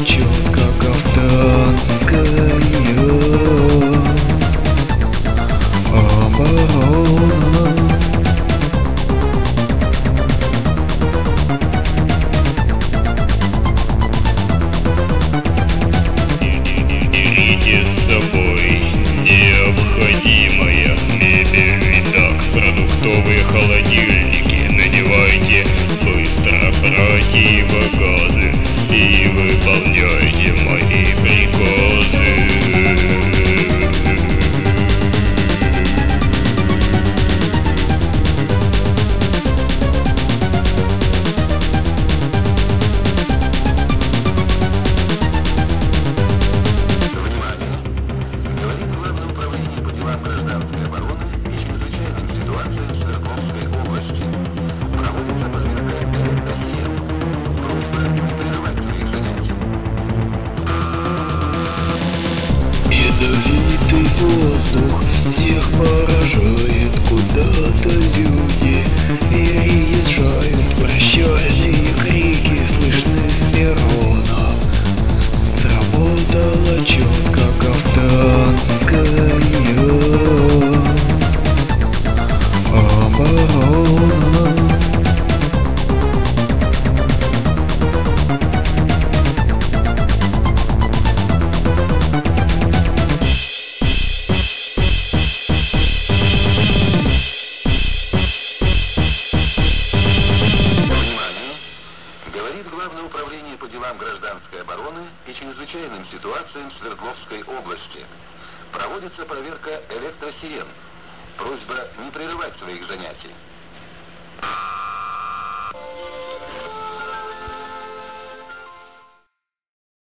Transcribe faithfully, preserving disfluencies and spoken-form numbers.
четко кавказская оборона. Берите с собой необходимая мебель, итак, продуктовые холодильники. Надевайте быстро противогазы и выполняйте мои приказы. Гражданской обороны и чрезвычайным ситуациям в Свердловской области. Проводится проверка электросхем. Просьба не прерывать своих занятий. Ядовитый воздух всех поражает, куда-то люди переезжают. Прощальные крики слышны с перрона. Сработала четко кавказская оборона. Говорит Главное управление по делам гражданской обороны и чрезвычайным ситуациям в Свердловской области. Проводится проверка электросирен. Просьба не прерывать своих занятий.